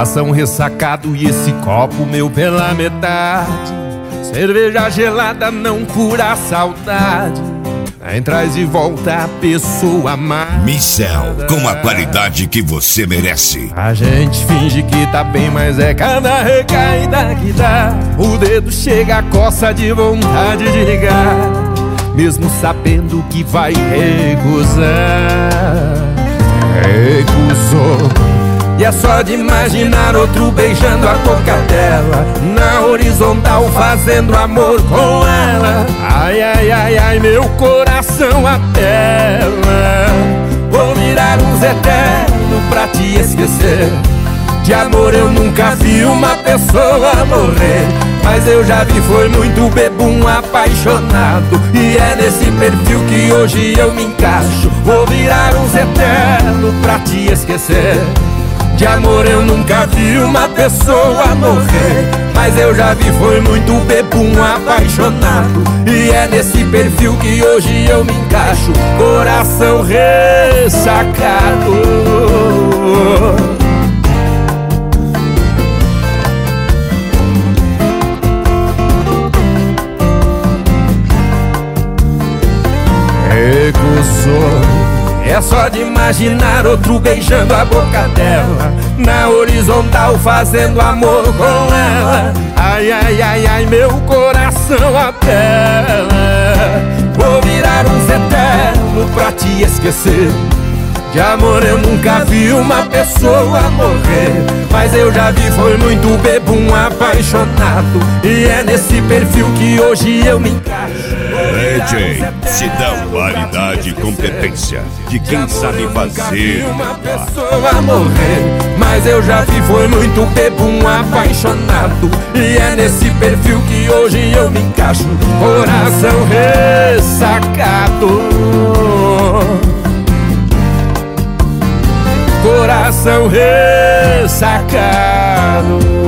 coração ressacado e esse copo meu pela metade. Cerveja gelada não cura a saudade, nem traz de volta a pessoa amada. Micel, com a qualidade que você merece. A gente finge que tá bem, mas é cada recaída que dá. O dedo chega a coça de vontade de ligar, mesmo sabendo que vai recusar. Recusou. E é só de imaginar outro beijando a boca dela, na horizontal fazendo amor com ela. Ai, ai, ai, ai, meu coração apela. Vou virar um Zé eterno pra te esquecer. De amor eu nunca vi uma pessoa morrer, mas eu já vi foi muito bebum apaixonado, e é nesse perfil que hoje eu me encaixo. Vou virar um Zé eterno pra te esquecer. De amor eu nunca vi uma pessoa morrer, mas eu já vi foi muito bebum apaixonado, e é nesse perfil que hoje eu me encaixo. Coração ressacado. Recusou. É só de imaginar outro beijando a boca dela, na horizontal fazendo amor com ela. Ai, ai, ai, ai, meu coração apela. Vou virar um Zé eterno pra te esquecer. De amor eu nunca vi uma pessoa morrer, mas eu já vi foi muito bebum apaixonado, e é nesse perfil que hoje eu me encaixo. DJ, se dá qualidade e competência de quem sabe fazer. Uma pessoa morrer, mas eu já vi foi muito bebum apaixonado, e é nesse perfil que hoje eu me encaixo. Coração ressacado. Coração ressacado.